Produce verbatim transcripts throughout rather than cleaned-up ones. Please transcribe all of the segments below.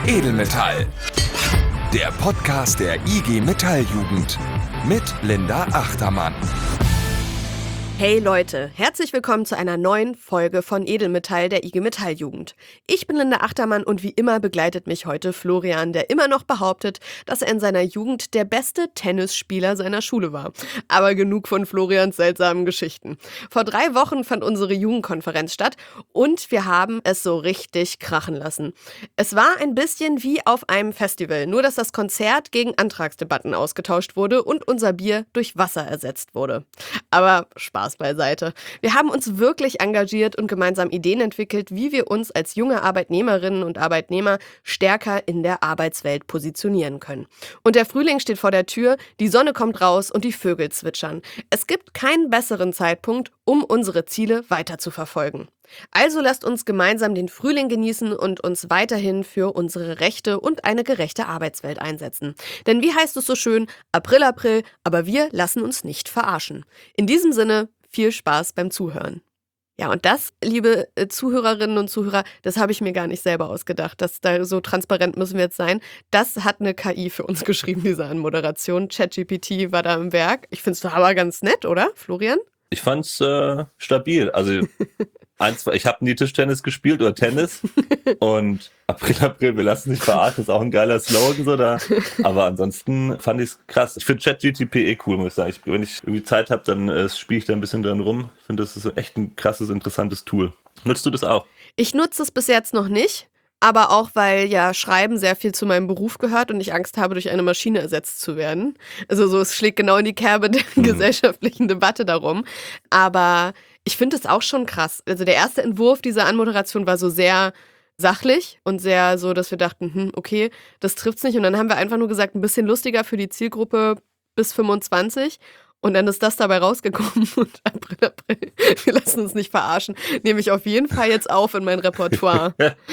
Edelmetall. Der Podcast der I G Metall-Jugend mit Linda Achtermann. Hey Leute, herzlich willkommen zu einer neuen Folge von Edelmetall der I G Metall-Jugend. Ich bin Linda Achtermann und wie immer begleitet mich heute Florian, der immer noch behauptet, dass er in seiner Jugend der beste Tennisspieler seiner Schule war. Aber genug von Florians seltsamen Geschichten. Vor drei Wochen fand unsere Jugendkonferenz statt und wir haben es so richtig krachen lassen. Es war ein bisschen wie auf einem Festival, nur dass das Konzert gegen Antragsdebatten ausgetauscht wurde und unser Bier durch Wasser ersetzt wurde. Aber Spaß beiseite. Wir haben uns wirklich engagiert und gemeinsam Ideen entwickelt, wie wir uns als junge Arbeitnehmerinnen und Arbeitnehmer stärker in der Arbeitswelt positionieren können. Und der Frühling steht vor der Tür, die Sonne kommt raus und die Vögel zwitschern. Es gibt keinen besseren Zeitpunkt, um unsere Ziele weiter zu verfolgen. Also lasst uns gemeinsam den Frühling genießen und uns weiterhin für unsere Rechte und eine gerechte Arbeitswelt einsetzen. Denn wie heißt es so schön, April, April, aber wir lassen uns nicht verarschen. In diesem Sinne, viel Spaß beim Zuhören. Ja, und das, liebe äh, Zuhörerinnen und Zuhörer, das habe ich mir gar nicht selber ausgedacht. Das, da, so transparent müssen wir jetzt sein. Das hat eine K I für uns geschrieben, diese Anmoderation. ChatGPT war da im Werk. Ich finde es aber ganz nett, oder, Florian? Ich fand's äh, stabil. Also eins, ich habe nie Tischtennis gespielt oder Tennis und April, April, wir lassen nicht verarschen, ist auch ein geiler Slogan so da. Aber ansonsten fand ich's krass. Ich finde ChatGPT eh cool, muss ich sagen. Ich, wenn ich irgendwie Zeit habe, dann äh, spiele ich da ein bisschen dran rum. Ich finde, das ist echt ein krasses, interessantes Tool. Nutzt du das auch? Ich nutze es bis jetzt noch nicht. Aber auch, weil ja Schreiben sehr viel zu meinem Beruf gehört und ich Angst habe, durch eine Maschine ersetzt zu werden. Also so, es schlägt genau in die Kerbe der mhm. gesellschaftlichen Debatte darum. Aber ich finde es auch schon krass. Also der erste Entwurf dieser Anmoderation war so sehr sachlich und sehr so, dass wir dachten, hm, okay, das trifft's nicht. Und dann haben wir einfach nur gesagt, ein bisschen lustiger für die Zielgruppe bis fünfundzwanzig. Und dann ist das dabei rausgekommen und April, April, wir lassen uns nicht verarschen, nehme ich auf jeden Fall jetzt auf in mein Repertoire.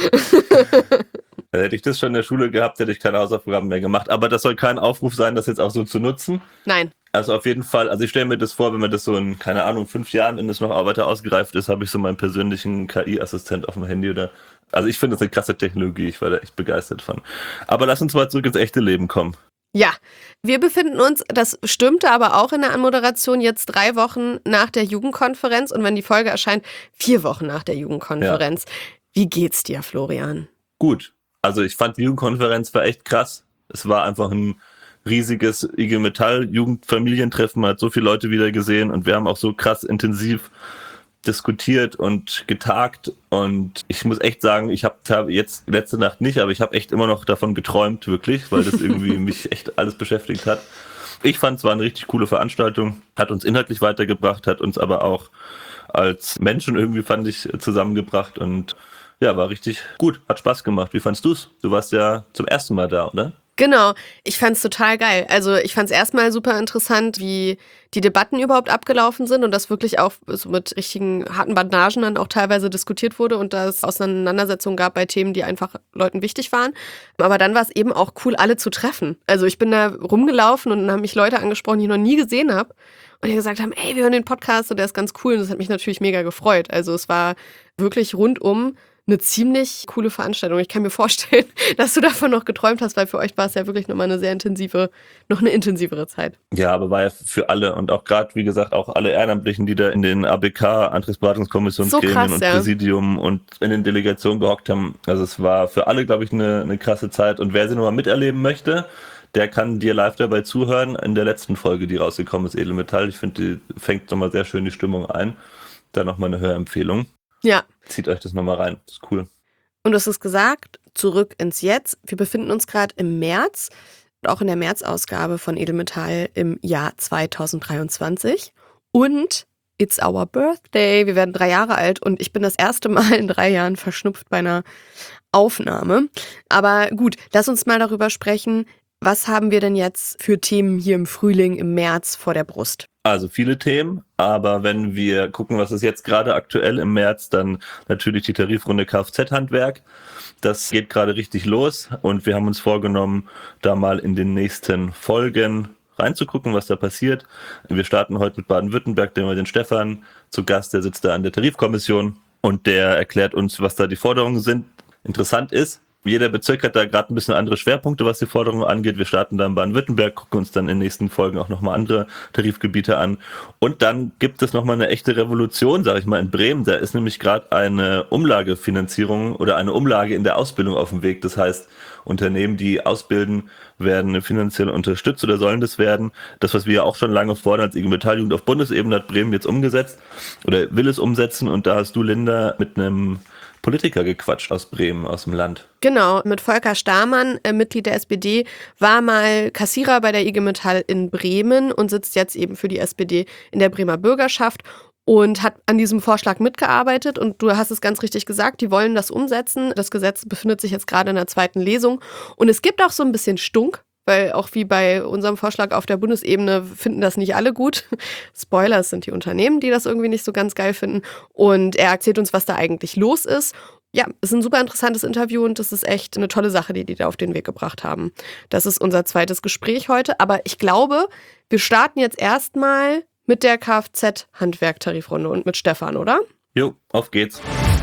Hätte ich das schon in der Schule gehabt, hätte ich keine Hausaufgaben mehr gemacht. Aber das soll kein Aufruf sein, das jetzt auch so zu nutzen. Nein. Also auf jeden Fall, also ich stelle mir das vor, wenn man das so in, keine Ahnung, fünf Jahren, wenn das noch weiter ausgereift ist, habe ich so meinen persönlichen K I-Assistent auf dem Handy oder. Also ich finde das eine krasse Technologie, ich war da echt begeistert von. Aber lass uns mal zurück ins echte Leben kommen. Ja, wir befinden uns, das stimmte aber auch in der Anmoderation, jetzt drei Wochen nach der Jugendkonferenz und wenn die Folge erscheint, vier Wochen nach der Jugendkonferenz. Ja. Wie geht's dir, Florian? Gut, also ich fand die Jugendkonferenz war echt krass. Es war einfach ein riesiges I G Metall-Jugendfamilientreffen, man hat so viele Leute wieder gesehen und wir haben auch so krass intensiv diskutiert und getagt und ich muss echt sagen, ich habe hab jetzt letzte Nacht nicht, aber ich habe echt immer noch davon geträumt, wirklich, weil das irgendwie mich echt alles beschäftigt hat. Ich fand es war eine richtig coole Veranstaltung, hat uns inhaltlich weitergebracht, hat uns aber auch als Menschen irgendwie, fand ich, zusammengebracht und ja, war richtig gut, hat Spaß gemacht. Wie fandst du's? Du warst ja zum ersten Mal da, oder? Genau, ich fand's total geil. Also ich fand's erstmal super interessant, wie die Debatten überhaupt abgelaufen sind und das wirklich auch so mit richtigen harten Bandagen dann auch teilweise diskutiert wurde und da es Auseinandersetzungen gab bei Themen, die einfach Leuten wichtig waren. Aber dann war es eben auch cool, alle zu treffen. Also ich bin da rumgelaufen und dann haben mich Leute angesprochen, die ich noch nie gesehen habe und die gesagt haben, ey, wir hören den Podcast und der ist ganz cool und das hat mich natürlich mega gefreut. Also es war wirklich rundum eine ziemlich coole Veranstaltung. Ich kann mir vorstellen, dass du davon noch geträumt hast, weil für euch war es ja wirklich nochmal eine sehr intensive, noch eine intensivere Zeit. Ja, aber war ja für alle und auch gerade, wie gesagt, auch alle Ehrenamtlichen, die da in den A B K, Antragsberatungskommissionsgremien so und ja. Präsidium und in den Delegationen gehockt haben. Also es war für alle, glaube ich, eine, eine krasse Zeit. Und wer sie nochmal miterleben möchte, der kann dir live dabei zuhören in der letzten Folge, die rausgekommen ist, Edelmetall. Ich finde, die fängt nochmal sehr schön die Stimmung ein. Da nochmal eine Hörempfehlung. Ja. Zieht euch das nochmal rein, das ist cool. Und du hast es gesagt, zurück ins Jetzt. Wir befinden uns gerade im März, auch in der März-Ausgabe von Edelmetall im Jahr zweitausenddreiundzwanzig. Und it's our birthday. Wir werden drei Jahre alt und ich bin das erste Mal in drei Jahren verschnupft bei einer Aufnahme. Aber gut, lass uns mal darüber sprechen, was haben wir denn jetzt für Themen hier im Frühling, im März vor der Brust? Also viele Themen, aber wenn wir gucken, was ist jetzt gerade aktuell im März, dann natürlich die Tarifrunde Kfz-Handwerk. Das geht gerade richtig los und wir haben uns vorgenommen, da mal in den nächsten Folgen reinzugucken, was da passiert. Wir starten heute mit Baden-Württemberg, da haben wir den Stefan zu Gast, der sitzt da an der Tarifkommission und der erklärt uns, was da die Forderungen sind. Interessant ist, Jeder Bezirk hat da gerade ein bisschen andere Schwerpunkte, was die Forderungen angeht. Wir starten da in Baden-Württemberg, gucken uns dann in den nächsten Folgen auch nochmal andere Tarifgebiete an. Und dann gibt es nochmal eine echte Revolution, sage ich mal, in Bremen. Da ist nämlich gerade eine Umlagefinanzierung oder eine Umlage in der Ausbildung auf dem Weg. Das heißt, Unternehmen, die ausbilden, werden finanziell unterstützt oder sollen das werden. Das, was wir ja auch schon lange fordern als I G Metall-Jugend auf Bundesebene, hat Bremen jetzt umgesetzt oder will es umsetzen. Und da hast du, Linda, mit einem Politiker gequatscht aus Bremen, aus dem Land. Genau, mit Volker Stamann, äh, Mitglied der S P D, war mal Kassierer bei der I G Metall in Bremen und sitzt jetzt eben für die S P D in der Bremer Bürgerschaft und hat an diesem Vorschlag mitgearbeitet. Und du hast es ganz richtig gesagt, die wollen das umsetzen. Das Gesetz befindet sich jetzt gerade in der zweiten Lesung. Und es gibt auch so ein bisschen Stunk, weil auch wie bei unserem Vorschlag auf der Bundesebene finden das nicht alle gut. Spoiler, es sind die Unternehmen, die das irgendwie nicht so ganz geil finden. Und er erzählt uns, was da eigentlich los ist. Ja, es ist ein super interessantes Interview und das ist echt eine tolle Sache, die die da auf den Weg gebracht haben. Das ist unser zweites Gespräch heute. Aber ich glaube, wir starten jetzt erstmal mit der Kfz-Handwerk-Tarifrunde und mit Stefan, oder? Jo, auf geht's.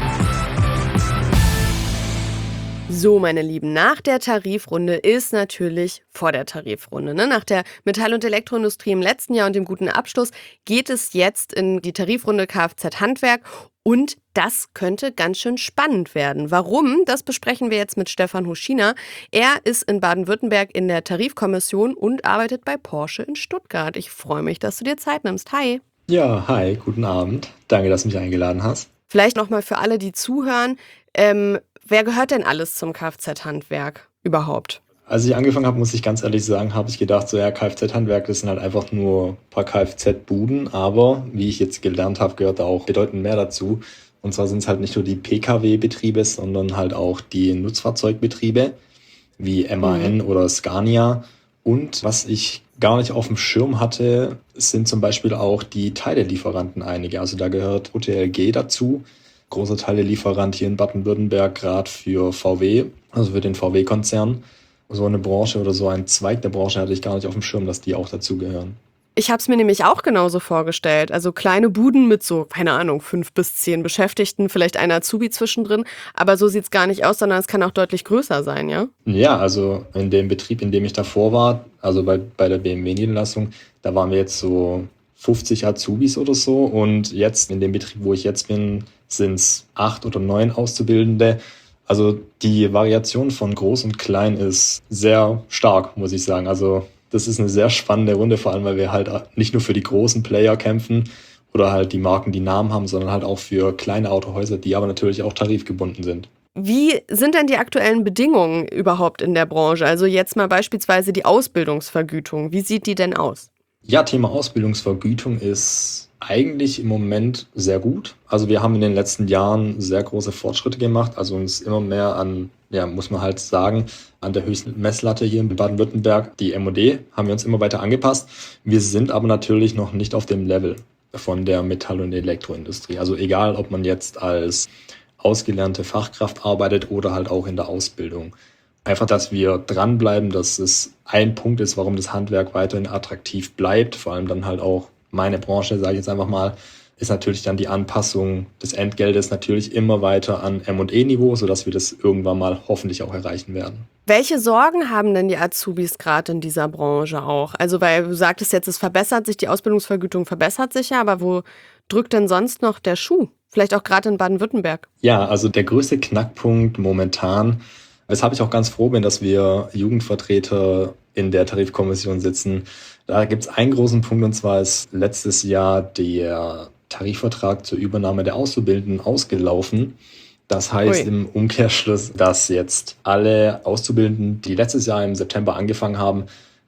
So, meine Lieben, nach der Tarifrunde ist natürlich vor der Tarifrunde. Ne? Nach der Metall- und Elektroindustrie im letzten Jahr und dem guten Abschluss geht es jetzt in die Tarifrunde Kfz-Handwerk und das könnte ganz schön spannend werden. Warum? Das besprechen wir jetzt mit Stefan Huschina. Er ist in Baden-Württemberg in der Tarifkommission und arbeitet bei Porsche in Stuttgart. Ich freue mich, dass du dir Zeit nimmst. Hi. Ja, hi, guten Abend. Danke, dass du mich eingeladen hast. Vielleicht nochmal für alle, die zuhören. Ähm, wer gehört denn alles zum Kfz-Handwerk überhaupt? Als ich angefangen habe, muss ich ganz ehrlich sagen, habe ich gedacht, so ja, Kfz-Handwerk, das sind halt einfach nur ein paar Kfz-Buden. Aber wie ich jetzt gelernt habe, gehört da auch bedeutend mehr dazu. Und zwar sind es halt nicht nur die P K W-Betriebe, sondern halt auch die Nutzfahrzeugbetriebe wie M A N mhm. oder Scania. Und was ich gar nicht auf dem Schirm hatte, sind zum Beispiel auch die Teilelieferanten einige. Also da gehört O T L G dazu, großer Teilelieferant hier in Baden-Württemberg, gerade für V W, also für den V W-Konzern. So eine Branche oder so ein Zweig der Branche hatte ich gar nicht auf dem Schirm, dass die auch dazugehören. Ich habe es mir nämlich auch genauso vorgestellt. Also kleine Buden mit so, keine Ahnung, fünf bis zehn Beschäftigten, vielleicht ein Azubi zwischendrin. Aber so sieht es gar nicht aus, sondern es kann auch deutlich größer sein, ja? Ja, also in dem Betrieb, in dem ich davor war, also bei, bei der B M W-Niederlassung, da waren wir jetzt so fünfzig Azubis oder so. Und jetzt in dem Betrieb, wo ich jetzt bin, sind es acht oder neun Auszubildende. Also die Variation von groß und klein ist sehr stark, muss ich sagen. Also das ist eine sehr spannende Runde, vor allem weil wir halt nicht nur für die großen Player kämpfen oder halt die Marken, die Namen haben, sondern halt auch für kleine Autohäuser, die aber natürlich auch tarifgebunden sind. Wie sind denn die aktuellen Bedingungen überhaupt in der Branche? Also jetzt mal beispielsweise die Ausbildungsvergütung. Wie sieht die denn aus? Ja, Thema Ausbildungsvergütung ist eigentlich im Moment sehr gut. Also wir haben in den letzten Jahren sehr große Fortschritte gemacht, also uns immer mehr an, ja, muss man halt sagen, an der höchsten Messlatte hier in Baden-Württemberg, die M O D, haben wir uns immer weiter angepasst. Wir sind aber natürlich noch nicht auf dem Level von der Metall- und Elektroindustrie. Also egal, ob man jetzt als ausgelernte Fachkraft arbeitet oder halt auch in der Ausbildung. Einfach, dass wir dranbleiben, dass es ein Punkt ist, warum das Handwerk weiterhin attraktiv bleibt, vor allem dann halt auch meine Branche, sage ich jetzt einfach mal, ist natürlich dann die Anpassung des Entgeltes natürlich immer weiter an M und E-Niveau, sodass wir das irgendwann mal hoffentlich auch erreichen werden. Welche Sorgen haben denn die Azubis gerade in dieser Branche auch? Also weil du sagtest jetzt, es verbessert sich, die Ausbildungsvergütung verbessert sich ja, aber wo drückt denn sonst noch der Schuh? Vielleicht auch gerade in Baden-Württemberg. Ja, also der größte Knackpunkt momentan, weshalb ich auch ganz froh bin, dass wir Jugendvertreter in der Tarifkommission sitzen. Da gibt es einen großen Punkt, und zwar ist letztes Jahr der Tarifvertrag zur Übernahme der Auszubildenden ausgelaufen. Das heißt Ui. Im Umkehrschluss, dass jetzt alle Auszubildenden, die letztes Jahr im September angefangen haben,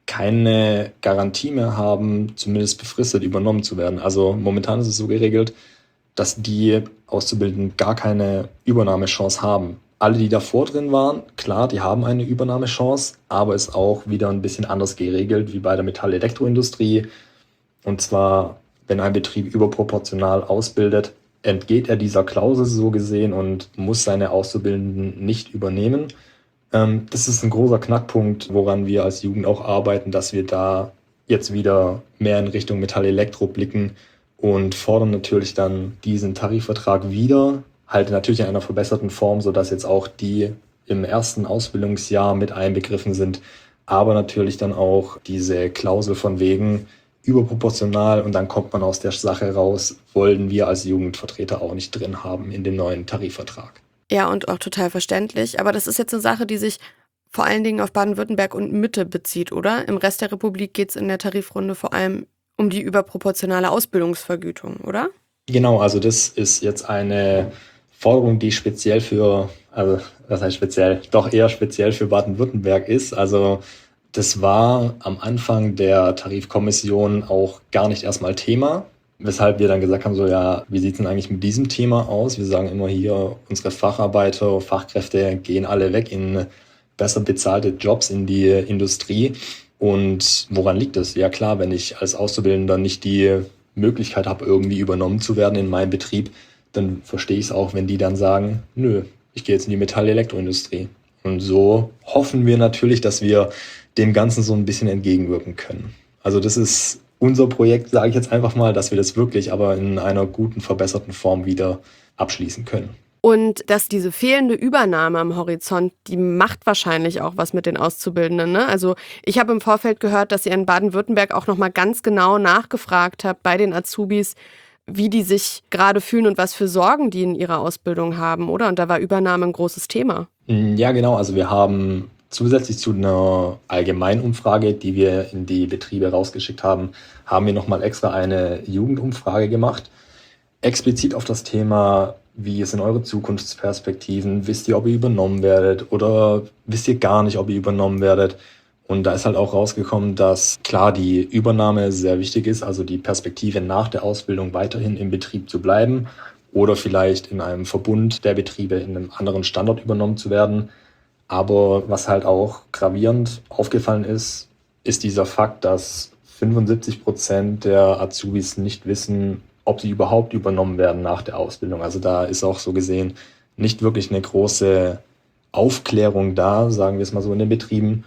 keine Garantie mehr haben, zumindest befristet übernommen zu werden. Also momentan ist es so geregelt, dass die Auszubildenden gar keine Übernahmechance haben. Alle, die davor drin waren, klar, die haben eine Übernahmechance, aber ist auch wieder ein bisschen anders geregelt wie bei der Metall-Elektroindustrie. Und zwar, wenn ein Betrieb überproportional ausbildet, entgeht er dieser Klausel so gesehen und muss seine Auszubildenden nicht übernehmen. Ähm, das ist ein großer Knackpunkt, woran wir als Jugend auch arbeiten, dass wir da jetzt wieder mehr in Richtung Metall-Elektro blicken und fordern natürlich dann diesen Tarifvertrag wieder, halt natürlich in einer verbesserten Form, sodass jetzt auch die im ersten Ausbildungsjahr mit einbegriffen sind, aber natürlich dann auch diese Klausel von wegen überproportional und dann kommt man aus der Sache raus, wollen wir als Jugendvertreter auch nicht drin haben in dem neuen Tarifvertrag. Ja, und auch total verständlich. Aber das ist jetzt eine Sache, die sich vor allen Dingen auf Baden-Württemberg und Mitte bezieht, oder? Im Rest der Republik geht es in der Tarifrunde vor allem um die überproportionale Ausbildungsvergütung, oder? Genau, also das ist jetzt eine Forderung, die speziell für, also was heißt speziell, doch eher speziell für Baden-Württemberg ist. Also das war am Anfang der Tarifkommission auch gar nicht erstmal Thema, weshalb wir dann gesagt haben, so ja, wie sieht es denn eigentlich mit diesem Thema aus? Wir sagen immer hier, unsere Facharbeiter, Fachkräfte gehen alle weg in besser bezahlte Jobs in die Industrie. Und woran liegt es? Ja klar, wenn ich als Auszubildender nicht die Möglichkeit habe, irgendwie übernommen zu werden in meinem Betrieb, dann verstehe ich es auch, wenn die dann sagen, nö, ich gehe jetzt in die Metall-Elektroindustrie. Und so hoffen wir natürlich, dass wir dem Ganzen so ein bisschen entgegenwirken können. Also das ist unser Projekt, sage ich jetzt einfach mal, dass wir das wirklich aber in einer guten, verbesserten Form wieder abschließen können. Und dass diese fehlende Übernahme am Horizont, die macht wahrscheinlich auch was mit den Auszubildenden, ne? Also ich habe im Vorfeld gehört, dass ihr in Baden-Württemberg auch nochmal ganz genau nachgefragt habt bei den Azubis, wie die sich gerade fühlen und was für Sorgen die in ihrer Ausbildung haben, oder? Und da war Übernahme ein großes Thema. Ja, genau. Also wir haben zusätzlich zu einer Allgemeinumfrage, die wir in die Betriebe rausgeschickt haben, haben wir nochmal extra eine Jugendumfrage gemacht. Explizit auf das Thema, wie sind eure Zukunftsperspektiven? Wisst ihr, ob ihr übernommen werdet oder wisst ihr gar nicht, ob ihr übernommen werdet? Und da ist halt auch rausgekommen, dass klar die Übernahme sehr wichtig ist, also die Perspektive nach der Ausbildung weiterhin im Betrieb zu bleiben oder vielleicht in einem Verbund der Betriebe in einem anderen Standort übernommen zu werden. Aber was halt auch gravierend aufgefallen ist, ist dieser Fakt, dass fünfundsiebzig Prozent der Azubis nicht wissen, ob sie überhaupt übernommen werden nach der Ausbildung. Also da ist auch so gesehen nicht wirklich eine große Aufklärung da, sagen wir es mal so in den Betrieben.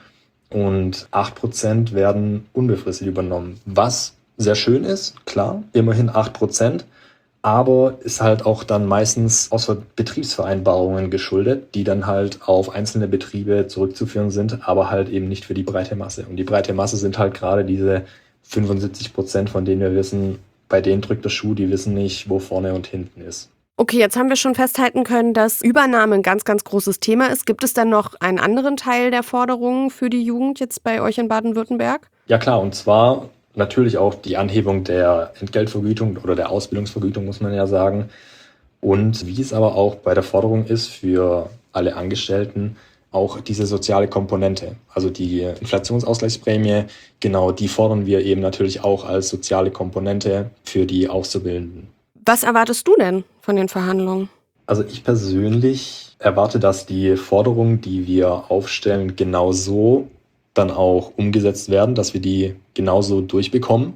Und acht Prozent werden unbefristet übernommen, was sehr schön ist, klar, immerhin acht Prozent. Aber ist halt auch dann meistens außer Betriebsvereinbarungen geschuldet, die dann halt auf einzelne Betriebe zurückzuführen sind, aber halt eben nicht für die breite Masse. Und die breite Masse sind halt gerade diese fünfundsiebzig Prozent, von denen wir wissen, bei denen drückt der Schuh, die wissen nicht, wo vorne und hinten ist. Okay, jetzt haben wir schon festhalten können, dass Übernahme ein ganz, ganz großes Thema ist. Gibt es dann noch einen anderen Teil der Forderungen für die Jugend jetzt bei euch in Baden-Württemberg? Ja klar, und zwar natürlich auch die Anhebung der Entgeltvergütung oder der Ausbildungsvergütung, muss man ja sagen. Und wie es aber auch bei der Forderung ist für alle Angestellten, auch diese soziale Komponente, also die Inflationsausgleichsprämie, genau die fordern wir eben natürlich auch als soziale Komponente für die Auszubildenden. Was erwartest du denn von den Verhandlungen? Also ich persönlich erwarte, dass die Forderungen, die wir aufstellen, genauso dann auch umgesetzt werden, dass wir die genauso durchbekommen.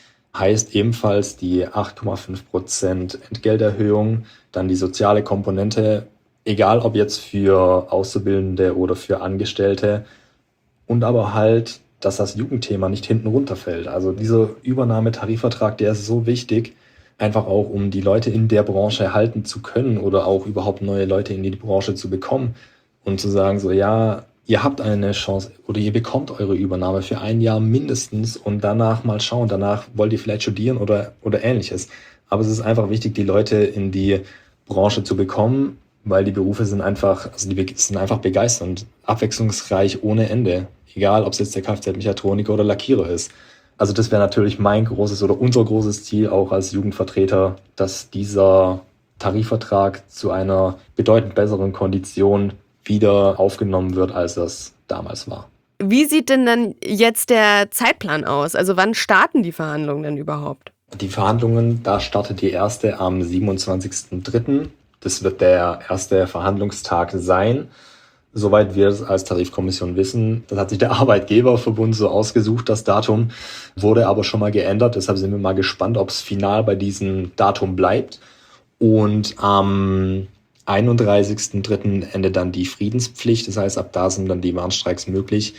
Heißt ebenfalls die acht Komma fünf Prozent Entgelterhöhung, dann die soziale Komponente, egal ob jetzt für Auszubildende oder für Angestellte, und aber halt, dass das Jugendthema nicht hinten runterfällt. Also dieser Übernahmetarifvertrag, der ist so wichtig, einfach auch, um die Leute in der Branche halten zu können oder auch überhaupt neue Leute in die Branche zu bekommen und zu sagen so, ja, ihr habt eine Chance oder ihr bekommt eure Übernahme für ein Jahr mindestens und danach mal schauen, danach wollt ihr vielleicht studieren oder, oder ähnliches. Aber es ist einfach wichtig, die Leute in die Branche zu bekommen, weil die Berufe sind einfach, also die sind einfach begeisternd, abwechslungsreich ohne Ende. Egal, ob es jetzt der Kfz-Mechatroniker oder Lackierer ist. Also das wäre natürlich mein großes oder unser großes Ziel auch als Jugendvertreter, dass dieser Tarifvertrag zu einer bedeutend besseren Kondition wieder aufgenommen wird, als das damals war. Wie sieht denn dann jetzt der Zeitplan aus? Also wann starten die Verhandlungen denn überhaupt? Die Verhandlungen, da startet die erste am siebenundzwanzigsten dritten Das wird der erste Verhandlungstag sein. Soweit wir es als Tarifkommission wissen, das hat sich der Arbeitgeberverbund so ausgesucht, das Datum, wurde aber schon mal geändert. Deshalb sind wir mal gespannt, ob es final bei diesem Datum bleibt. Und am einunddreißigsten dritten endet dann die Friedenspflicht. Das heißt, ab da sind dann die Warnstreiks möglich.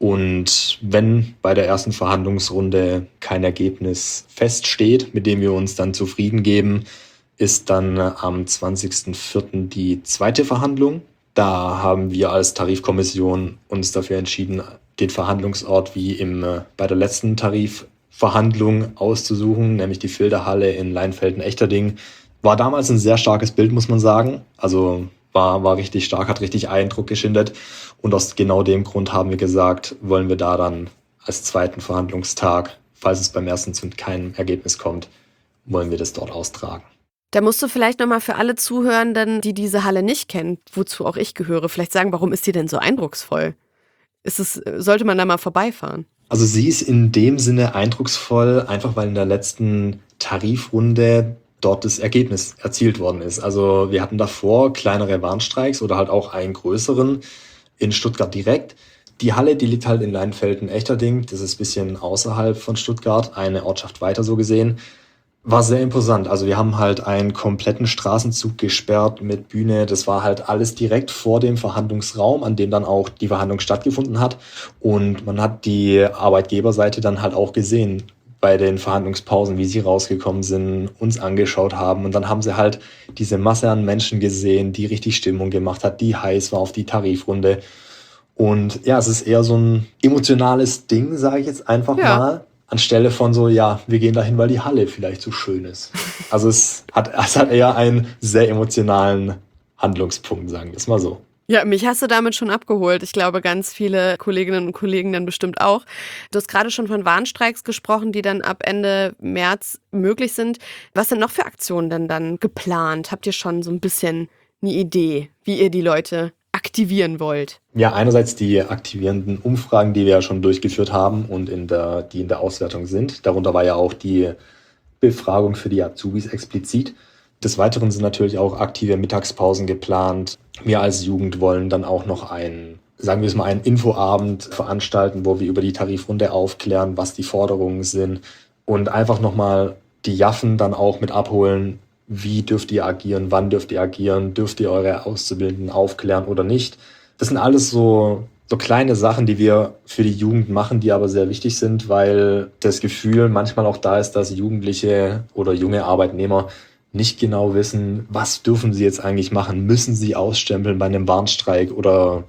Und wenn bei der ersten Verhandlungsrunde kein Ergebnis feststeht, mit dem wir uns dann zufrieden geben, ist dann am zwanzigsten vierten die zweite Verhandlung. Da haben wir als Tarifkommission uns dafür entschieden, den Verhandlungsort wie im, äh, bei der letzten Tarifverhandlung auszusuchen, nämlich die Filderhalle in Leinfelden-Echterding. War damals ein sehr starkes Bild, muss man sagen. Also war, war richtig stark, hat richtig Eindruck geschildert. Und aus genau dem Grund haben wir gesagt, wollen wir da dann als zweiten Verhandlungstag, falls es beim ersten zu keinem Ergebnis kommt, wollen wir das dort austragen. Da musst du vielleicht nochmal für alle Zuhörenden, die diese Halle nicht kennen, wozu auch ich gehöre, vielleicht sagen, warum ist die denn so eindrucksvoll? Ist es, sollte man da mal vorbeifahren? Also sie ist in dem Sinne eindrucksvoll, einfach weil in der letzten Tarifrunde dort das Ergebnis erzielt worden ist. Also wir hatten davor kleinere Warnstreiks oder halt auch einen größeren in Stuttgart direkt. Die Halle, die liegt halt in Leinfelden-Echterding, das ist ein bisschen außerhalb von Stuttgart, eine Ortschaft weiter so gesehen. War sehr imposant. Also wir haben halt einen kompletten Straßenzug gesperrt mit Bühne. Das war halt alles direkt vor dem Verhandlungsraum, an dem dann auch die Verhandlung stattgefunden hat. Und man hat die Arbeitgeberseite dann halt auch gesehen bei den Verhandlungspausen, wie sie rausgekommen sind, uns angeschaut haben. Und dann haben sie halt diese Masse an Menschen gesehen, die richtig Stimmung gemacht hat, die heiß war auf die Tarifrunde. Und ja, es ist eher so ein emotionales Ding, sage ich jetzt einfach ja. mal. Anstelle von so, ja, wir gehen dahin, weil die Halle vielleicht so schön ist. Also es hat, es hat eher einen sehr emotionalen Handlungspunkt, sagen wir es mal so. Ja, mich hast du damit schon abgeholt. Ich glaube, ganz viele Kolleginnen und Kollegen dann bestimmt auch. Du hast gerade schon von Warnstreiks gesprochen, die dann ab Ende März möglich sind. Was sind noch für Aktionen denn dann geplant? Habt ihr schon so ein bisschen eine Idee, wie ihr die Leute aktivieren wollt? Ja, einerseits die aktivierenden Umfragen, die wir ja schon durchgeführt haben und in der, die in der Auswertung sind. Darunter war ja auch die Befragung für die Azubis explizit. Des Weiteren sind natürlich auch aktive Mittagspausen geplant. Wir als Jugend wollen dann auch noch einen, sagen wir es mal, einen Infoabend veranstalten, wo wir über die Tarifrunde aufklären, was die Forderungen sind und einfach nochmal die Jaffen dann auch mit abholen. Wie dürft ihr agieren? Wann dürft ihr agieren? Dürft ihr eure Auszubildenden aufklären oder nicht? Das sind alles so, so kleine Sachen, die wir für die Jugend machen, die aber sehr wichtig sind, weil das Gefühl manchmal auch da ist, dass Jugendliche oder junge Arbeitnehmer nicht genau wissen, was dürfen sie jetzt eigentlich machen? Müssen sie ausstempeln bei einem Warnstreik? Oder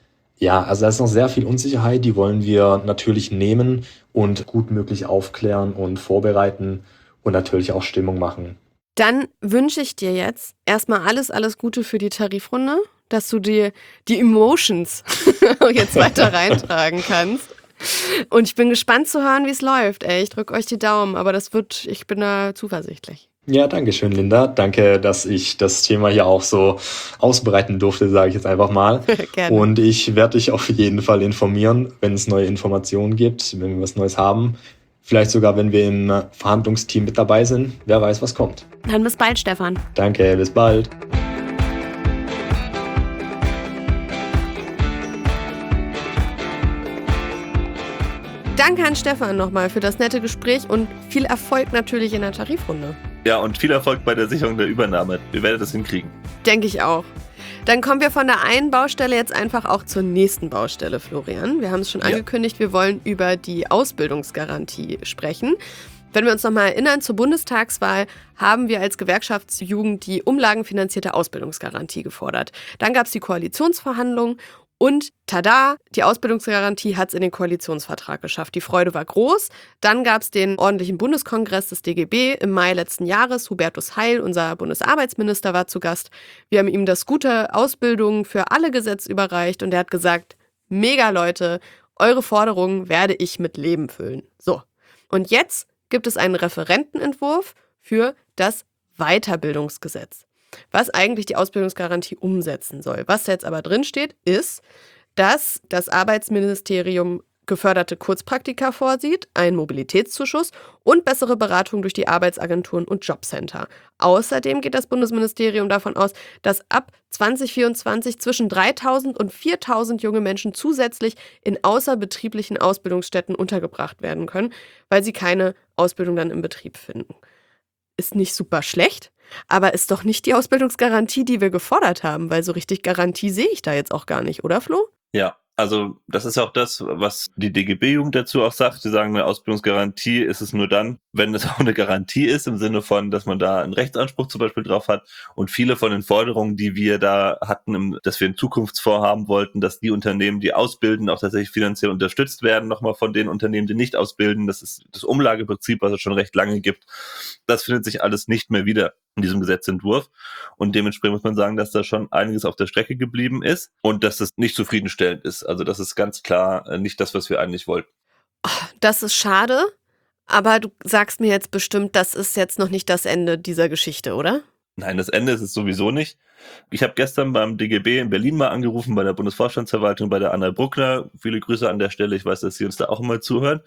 ja, also da ist noch sehr viel Unsicherheit, die wollen wir natürlich nehmen und gut möglich aufklären und vorbereiten und natürlich auch Stimmung machen. Dann wünsche ich dir jetzt erstmal alles, alles Gute für die Tarifrunde, dass du dir die Emotions jetzt weiter reintragen kannst. Und ich bin gespannt zu hören, wie es läuft. Ey, ich drücke euch die Daumen, aber das wird, ich bin da zuversichtlich. Ja, danke schön, Linda. Danke, dass ich das Thema hier auch so ausbreiten durfte, sage ich jetzt einfach mal. Gerne. Und ich werde dich auf jeden Fall informieren, wenn es neue Informationen gibt, wenn wir was Neues haben. Vielleicht sogar, wenn wir im Verhandlungsteam mit dabei sind. Wer weiß, was kommt. Dann bis bald, Stefan. Danke, bis bald. Danke an Stefan nochmal für das nette Gespräch und viel Erfolg natürlich in der Tarifrunde. Ja, und viel Erfolg bei der Sicherung der Übernahme. Wir werden das hinkriegen. Denke ich auch. Dann kommen wir von der einen Baustelle jetzt einfach auch zur nächsten Baustelle, Florian. Wir haben es schon angekündigt, ja. Wir wollen über die Ausbildungsgarantie sprechen. Wenn wir uns nochmal erinnern, zur Bundestagswahl haben wir als Gewerkschaftsjugend die umlagenfinanzierte Ausbildungsgarantie gefordert. Dann gab es die Koalitionsverhandlungen und tada, die Ausbildungsgarantie hat es in den Koalitionsvertrag geschafft. Die Freude war groß. Dann gab es den ordentlichen Bundeskongress des D G B im Mai letzten Jahres. Hubertus Heil, unser Bundesarbeitsminister, war zu Gast. Wir haben ihm das gute Ausbildung für alle Gesetz überreicht und er hat gesagt, mega Leute, eure Forderungen werde ich mit Leben füllen. So, und jetzt gibt es einen Referentenentwurf für das Weiterbildungsgesetz, was eigentlich die Ausbildungsgarantie umsetzen soll. Was jetzt aber drinsteht, ist, dass das Arbeitsministerium geförderte Kurzpraktika vorsieht, einen Mobilitätszuschuss und bessere Beratung durch die Arbeitsagenturen und Jobcenter. Außerdem geht das Bundesministerium davon aus, dass ab zwanzig vierundzwanzig zwischen dreitausend und viertausend junge Menschen zusätzlich in außerbetrieblichen Ausbildungsstätten untergebracht werden können, weil sie keine Ausbildung dann im Betrieb finden. Ist nicht super schlecht, aber ist doch nicht die Ausbildungsgarantie, die wir gefordert haben, weil so richtig Garantie sehe ich da jetzt auch gar nicht, oder Flo? Ja, Also das ist auch das, was die D G B-Jugend dazu auch sagt. Sie sagen, eine Ausbildungsgarantie ist es nur dann, wenn es auch eine Garantie ist, im Sinne von, dass man da einen Rechtsanspruch zum Beispiel drauf hat. Und viele von den Forderungen, die wir da hatten, dass wir ein Zukunftsvorhaben wollten, dass die Unternehmen, die ausbilden, auch tatsächlich finanziell unterstützt werden, nochmal von den Unternehmen, die nicht ausbilden. Das ist das Umlageprinzip, was es schon recht lange gibt. Das findet sich alles nicht mehr wieder in diesem Gesetzentwurf. Und dementsprechend muss man sagen, dass da schon einiges auf der Strecke geblieben ist und dass das nicht zufriedenstellend ist. Also das ist ganz klar nicht das, was wir eigentlich wollten. Das ist schade, aber du sagst mir jetzt bestimmt, das ist jetzt noch nicht das Ende dieser Geschichte, oder? Nein, das Ende ist es sowieso nicht. Ich habe gestern beim D G B in Berlin mal angerufen, bei der Bundesvorstandsverwaltung, bei der Anna Bruckner. Viele Grüße an der Stelle. Ich weiß, dass sie uns da auch immer zuhören.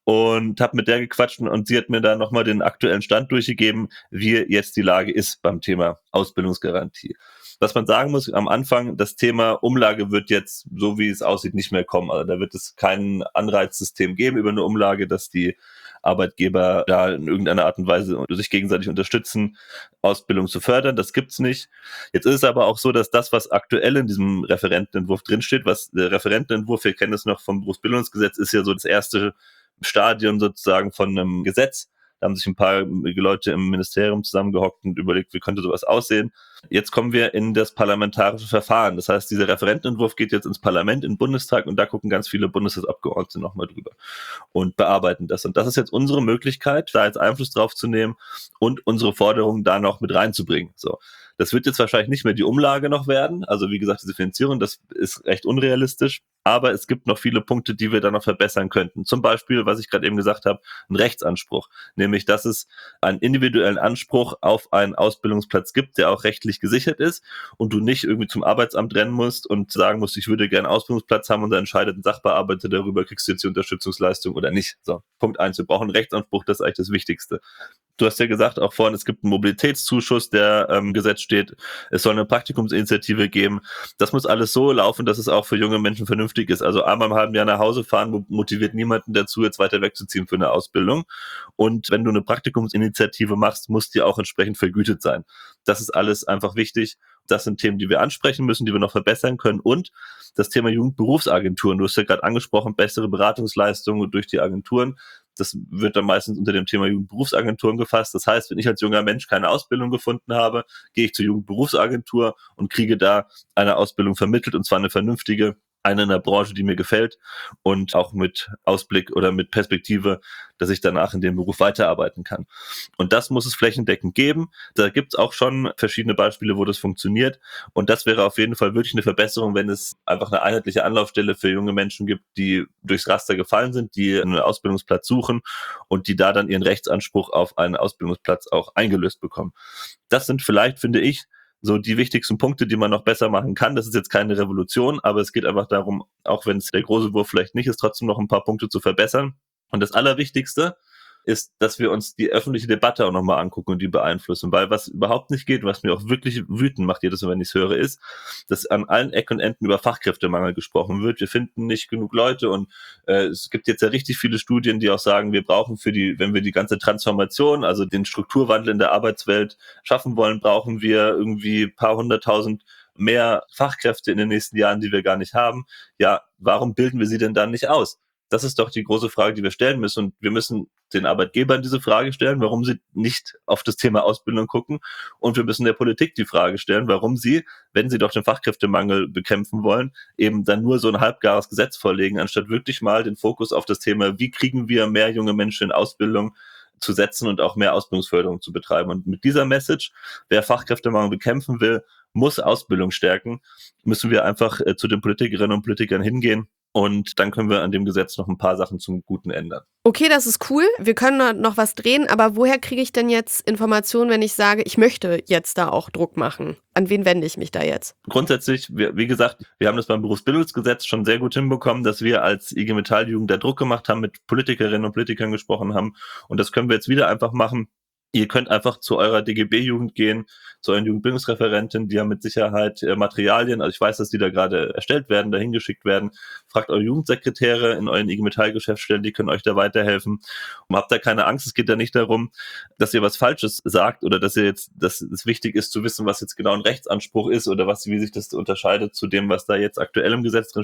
Und habe mit der gequatscht und sie hat mir da nochmal den aktuellen Stand durchgegeben, wie jetzt die Lage ist beim Thema Ausbildungsgarantie. Was man sagen muss, am Anfang, das Thema Umlage wird jetzt, so wie es aussieht, nicht mehr kommen. Also da wird es kein Anreizsystem geben über eine Umlage, dass die Arbeitgeber da in irgendeiner Art und Weise sich gegenseitig unterstützen, Ausbildung zu fördern. Das gibt's nicht. Jetzt ist es aber auch so, dass das, was aktuell in diesem Referentenentwurf drinsteht, was der Referentenentwurf, wir kennen das noch vom Berufsbildungsgesetz, ist ja so das erste Stadium sozusagen von einem Gesetz. Da haben sich ein paar Leute im Ministerium zusammengehockt und überlegt, wie könnte sowas aussehen. Jetzt kommen wir in das parlamentarische Verfahren. Das heißt, dieser Referentenentwurf geht jetzt ins Parlament, in den Bundestag und da gucken ganz viele Bundestagsabgeordnete nochmal drüber und bearbeiten das. Und das ist jetzt unsere Möglichkeit, da jetzt Einfluss drauf zu nehmen und unsere Forderungen da noch mit reinzubringen. So. Das wird jetzt wahrscheinlich nicht mehr die Umlage noch werden. Also wie gesagt, diese Finanzierung, das ist recht unrealistisch. Aber es gibt noch viele Punkte, die wir da noch verbessern könnten. Zum Beispiel, was ich gerade eben gesagt habe, ein Rechtsanspruch. Nämlich, dass es einen individuellen Anspruch auf einen Ausbildungsplatz gibt, der auch rechtlich gesichert ist und du nicht irgendwie zum Arbeitsamt rennen musst und sagen musst, ich würde gerne einen Ausbildungsplatz haben und da entscheidet ein Sachbearbeiter darüber, kriegst du jetzt die Unterstützungsleistung oder nicht. So, Punkt eins, wir brauchen einen Rechtsanspruch, das ist eigentlich das Wichtigste. Du hast ja gesagt, auch vorhin, es gibt einen Mobilitätszuschuss, der im ähm, Gesetz steht. Es soll eine Praktikumsinitiative geben. Das muss alles so laufen, dass es auch für junge Menschen vernünftig ist. Also einmal im halben Jahr nach Hause fahren motiviert niemanden dazu, jetzt weiter wegzuziehen für eine Ausbildung. Und wenn du eine Praktikumsinitiative machst, muss die auch entsprechend vergütet sein. Das ist alles einfach wichtig. Das sind Themen, die wir ansprechen müssen, die wir noch verbessern können. Und das Thema Jugendberufsagenturen. Du hast ja gerade angesprochen, bessere Beratungsleistungen durch die Agenturen. Das wird dann meistens unter dem Thema Jugendberufsagenturen gefasst. Das heißt, wenn ich als junger Mensch keine Ausbildung gefunden habe, gehe ich zur Jugendberufsagentur und kriege da eine Ausbildung vermittelt, und zwar eine vernünftige, eine in der Branche, die mir gefällt und auch mit Ausblick oder mit Perspektive, dass ich danach in dem Beruf weiterarbeiten kann. Und das muss es flächendeckend geben. Da gibt es auch schon verschiedene Beispiele, wo das funktioniert. Und das wäre auf jeden Fall wirklich eine Verbesserung, wenn es einfach eine einheitliche Anlaufstelle für junge Menschen gibt, die durchs Raster gefallen sind, die einen Ausbildungsplatz suchen und die da dann ihren Rechtsanspruch auf einen Ausbildungsplatz auch eingelöst bekommen. Das sind vielleicht, finde ich, so die wichtigsten Punkte, die man noch besser machen kann. Das ist jetzt keine Revolution, aber es geht einfach darum, auch wenn es der große Wurf vielleicht nicht ist, trotzdem noch ein paar Punkte zu verbessern. Und das Allerwichtigste ist, dass wir uns die öffentliche Debatte auch nochmal angucken und die beeinflussen. Weil was überhaupt nicht geht, was mir auch wirklich wütend macht jedes Mal, wenn ich es höre, ist, dass an allen Ecken und Enden über Fachkräftemangel gesprochen wird. Wir finden nicht genug Leute und äh, es gibt jetzt ja richtig viele Studien, die auch sagen, wir brauchen für die, wenn wir die ganze Transformation, also den Strukturwandel in der Arbeitswelt schaffen wollen, brauchen wir irgendwie ein paar hunderttausend mehr Fachkräfte in den nächsten Jahren, die wir gar nicht haben. Ja, warum bilden wir sie denn dann nicht aus? Das ist doch die große Frage, die wir stellen müssen. Und wir müssen den Arbeitgebern diese Frage stellen, warum sie nicht auf das Thema Ausbildung gucken. Und wir müssen der Politik die Frage stellen, warum sie, wenn sie doch den Fachkräftemangel bekämpfen wollen, eben dann nur so ein halbgares Gesetz vorlegen, anstatt wirklich mal den Fokus auf das Thema, wie kriegen wir mehr junge Menschen in Ausbildung zu setzen und auch mehr Ausbildungsförderung zu betreiben. Und mit dieser Message, wer Fachkräftemangel bekämpfen will, muss Ausbildung stärken, müssen wir einfach äh, zu den Politikerinnen und Politikern hingehen. Und dann können wir an dem Gesetz noch ein paar Sachen zum Guten ändern. Okay, das ist cool. Wir können noch was drehen, aber woher kriege ich denn jetzt Informationen, wenn ich sage, ich möchte jetzt da auch Druck machen? An wen wende ich mich da jetzt? Grundsätzlich, wir, wie gesagt, wir haben das beim Berufsbildungsgesetz schon sehr gut hinbekommen, dass wir als I G Metall-Jugend da Druck gemacht haben, mit Politikerinnen und Politikern gesprochen haben. Und das können wir jetzt wieder einfach machen. Ihr könnt einfach zu eurer D G B-Jugend gehen, zu euren Jugendbildungsreferentin, die haben mit Sicherheit äh, Materialien, also ich weiß, dass die da gerade erstellt werden, dahin geschickt werden. Fragt eure Jugendsekretäre in euren I G Metall-Geschäftsstellen, die können euch da weiterhelfen. Und habt da keine Angst, es geht da nicht darum, dass ihr was Falsches sagt oder dass ihr jetzt, dass es wichtig ist zu wissen, was jetzt genau ein Rechtsanspruch ist oder was, wie sich das unterscheidet zu dem, was da jetzt aktuell im Gesetz drin steht.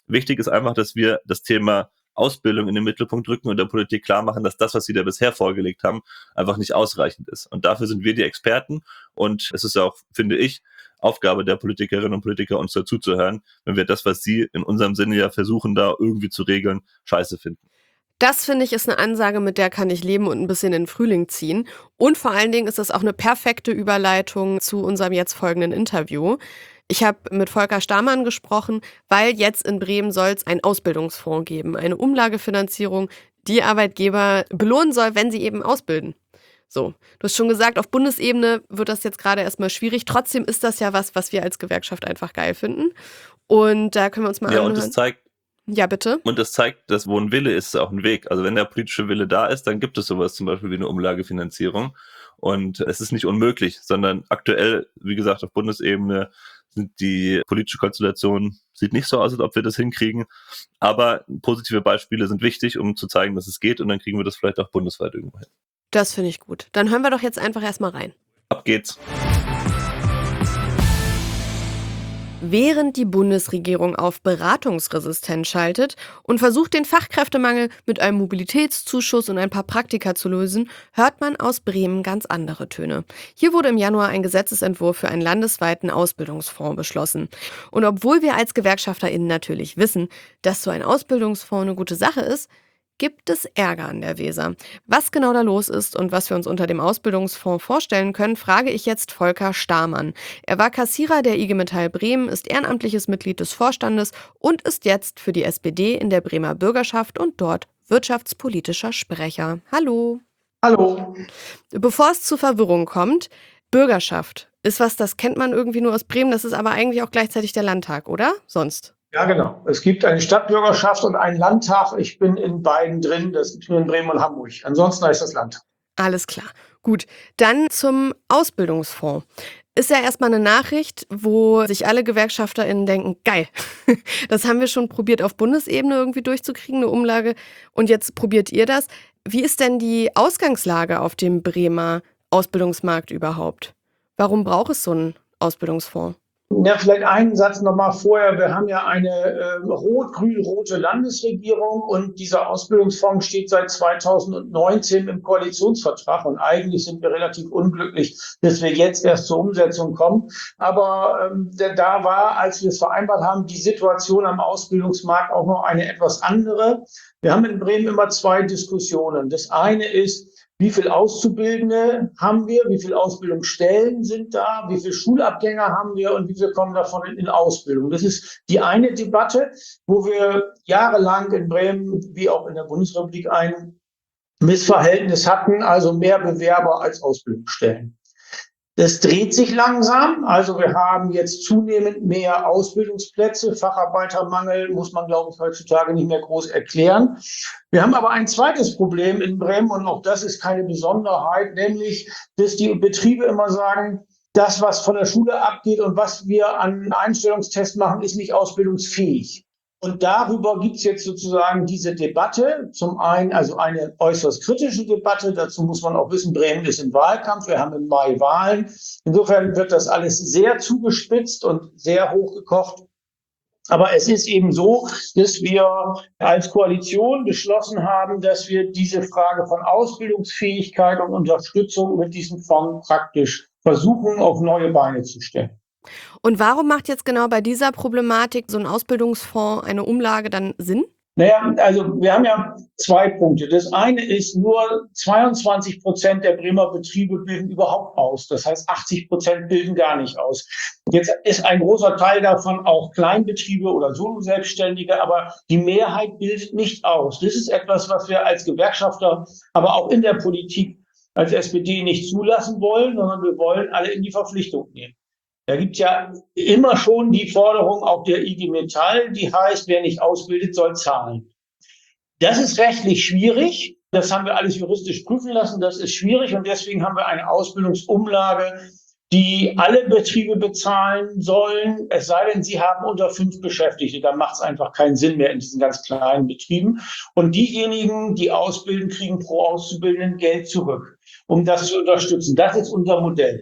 Wichtig ist einfach, dass wir das Thema Ausbildung in den Mittelpunkt rücken und der Politik klar machen, dass das, was sie da bisher vorgelegt haben, einfach nicht ausreichend ist. Und dafür sind wir die Experten. Und es ist auch, finde ich, Aufgabe der Politikerinnen und Politiker, uns dazu zu hören, wenn wir das, was sie in unserem Sinne ja versuchen, da irgendwie zu regeln, scheiße finden. Das, finde ich, ist eine Ansage, mit der kann ich leben und ein bisschen in den Frühling ziehen. Und vor allen Dingen ist das auch eine perfekte Überleitung zu unserem jetzt folgenden Interview. Ich habe mit Volker Stamann gesprochen, weil jetzt in Bremen soll es einen Ausbildungsfonds geben, eine Umlagefinanzierung, die Arbeitgeber belohnen soll, wenn sie eben ausbilden. So, du hast schon gesagt, auf Bundesebene wird das jetzt gerade erstmal schwierig. Trotzdem ist das ja was, was wir als Gewerkschaft einfach geil finden. Und da können wir uns mal ja, anhören. Und das zeigt, ja, bitte. Und das zeigt, dass wo ein Wille ist, ist auch ein Weg. Also wenn der politische Wille da ist, dann gibt es sowas zum Beispiel wie eine Umlagefinanzierung. Und es ist nicht unmöglich, sondern aktuell, wie gesagt, auf Bundesebene sind die politische Konstellation, sieht nicht so aus, als ob wir das hinkriegen. Aber positive Beispiele sind wichtig, um zu zeigen, dass es geht. Und dann kriegen wir das vielleicht auch bundesweit irgendwo hin. Das finde ich gut. Dann hören wir doch jetzt einfach erstmal rein. Ab geht's. Während die Bundesregierung auf Beratungsresistenz schaltet und versucht, den Fachkräftemangel mit einem Mobilitätszuschuss und ein paar Praktika zu lösen, hört man aus Bremen ganz andere Töne. Hier wurde im Januar ein Gesetzesentwurf für einen landesweiten Ausbildungsfonds beschlossen. Und obwohl wir als GewerkschafterInnen natürlich wissen, dass so ein Ausbildungsfonds eine gute Sache ist, gibt es Ärger an der Weser. Was genau da los ist und was wir uns unter dem Ausbildungsfonds vorstellen können, frage ich jetzt Volker Stamann. Er war Kassierer der I G Metall Bremen, ist ehrenamtliches Mitglied des Vorstandes und ist jetzt für die S P D in der Bremer Bürgerschaft und dort wirtschaftspolitischer Sprecher. Hallo. Hallo. Bevor es zu Verwirrung kommt, Bürgerschaft ist was, das kennt man irgendwie nur aus Bremen, das ist aber eigentlich auch gleichzeitig der Landtag, oder? Sonst? Ja, genau. Es gibt eine Stadtbürgerschaft und einen Landtag. Ich bin in beiden drin. Das gibt es nur in Bremen und Hamburg. Ansonsten heißt das Landtag. Alles klar. Gut. Dann zum Ausbildungsfonds. Ist ja erstmal eine Nachricht, wo sich alle GewerkschafterInnen denken, geil, das haben wir schon probiert auf Bundesebene irgendwie durchzukriegen, eine Umlage. Und jetzt probiert ihr das. Wie ist denn die Ausgangslage auf dem Bremer Ausbildungsmarkt überhaupt? Warum braucht es so einen Ausbildungsfonds? Ja, vielleicht einen Satz nochmal vorher. Wir haben ja eine äh, rot-grün-rote Landesregierung und dieser Ausbildungsfonds steht seit zweitausendneunzehn im Koalitionsvertrag und eigentlich sind wir relativ unglücklich, dass wir jetzt erst zur Umsetzung kommen. Aber ähm, da war, als wir es vereinbart haben, die Situation am Ausbildungsmarkt auch noch eine etwas andere. Wir haben in Bremen immer zwei Diskussionen. Das eine ist, wie viele Auszubildende haben wir? Wie viele Ausbildungsstellen sind da? Wie viele Schulabgänger haben wir? Und wie viele kommen davon in, in Ausbildung? Das ist die eine Debatte, wo wir jahrelang in Bremen wie auch in der Bundesrepublik ein Missverhältnis hatten, also mehr Bewerber als Ausbildungsstellen. Das dreht sich langsam. Also wir haben jetzt zunehmend mehr Ausbildungsplätze. Facharbeitermangel muss man, glaube ich, heutzutage nicht mehr groß erklären. Wir haben aber ein zweites Problem in Bremen und auch das ist keine Besonderheit, nämlich, dass die Betriebe immer sagen, das, was von der Schule abgeht und was wir an Einstellungstests machen, ist nicht ausbildungsfähig. Und darüber gibt es jetzt sozusagen diese Debatte. Zum einen also eine äußerst kritische Debatte. Dazu muss man auch wissen, Bremen ist im Wahlkampf. Wir haben im Mai Wahlen. Insofern wird das alles sehr zugespitzt und sehr hochgekocht. Aber es ist eben so, dass wir als Koalition beschlossen haben, dass wir diese Frage von Ausbildungsfähigkeit und Unterstützung mit diesem Fonds praktisch versuchen, auf neue Beine zu stellen. Und warum macht jetzt genau bei dieser Problematik so ein Ausbildungsfonds, eine Umlage dann Sinn? Naja, also wir haben ja zwei Punkte. Das eine ist, nur zweiundzwanzig Prozent der Bremer Betriebe bilden überhaupt aus. Das heißt, achtzig Prozent bilden gar nicht aus. Jetzt ist ein großer Teil davon auch Kleinbetriebe oder Solo-Selbstständige, aber die Mehrheit bildet nicht aus. Das ist etwas, was wir als Gewerkschafter, aber auch in der Politik als S P D nicht zulassen wollen, sondern wir wollen alle in die Verpflichtung nehmen. Da gibt es ja immer schon die Forderung auch der I G Metall, die heißt, wer nicht ausbildet, soll zahlen. Das ist rechtlich schwierig. Das haben wir alles juristisch prüfen lassen. Das ist schwierig und deswegen haben wir eine Ausbildungsumlage, die alle Betriebe bezahlen sollen, es sei denn, sie haben unter fünf Beschäftigte. Da macht es einfach keinen Sinn mehr in diesen ganz kleinen Betrieben. Und diejenigen, die ausbilden, kriegen pro Auszubildenden Geld zurück, um das zu unterstützen. Das ist unser Modell.